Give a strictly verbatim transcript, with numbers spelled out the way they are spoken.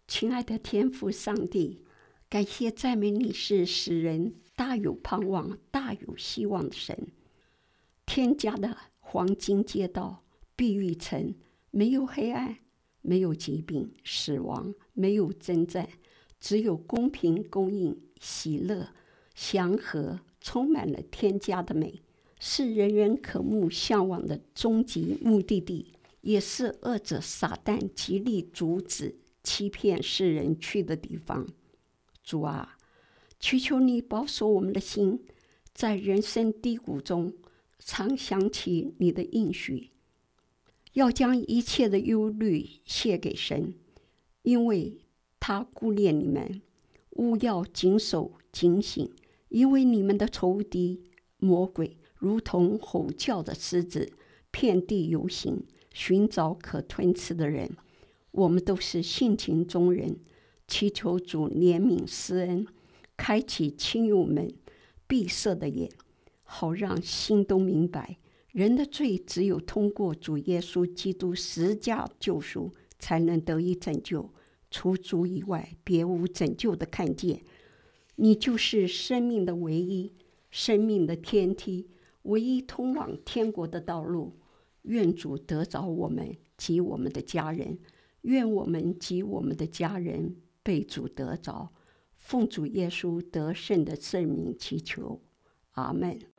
亲爱的天父上帝，感谢赞美你是使人大有盼望、大有希望的神。天家的黄金街道、碧玉城，没有黑暗，没有疾病、死亡，没有征战，只有公平、公义、喜乐、祥和，充满了天家的美，是人人渴慕向往的终极目的地，也是恶者撒旦极力阻止欺骗世人去的地方。主啊，祈求你保守我们的心，在人生低谷中常想起你的应许，要将一切的忧虑卸给神，因为他顾念你们。务要谨守警醒，因为你们的仇敌魔鬼如同吼叫的狮子，遍地游行，寻找可吞吃的人。我们都是性情中人，祈求主怜悯施恩，开启亲友们闭塞的眼，好让心都明白，人的罪只有通过主耶稣基督十架救赎才能得以拯救，除主以外别无拯救的看见。你就是生命的唯一，生命的天梯，唯一通往天国的道路。愿主得着我们及我们的家人，愿我们及我们的家人被主得着。奉主耶稣得胜的圣名祈求，阿们。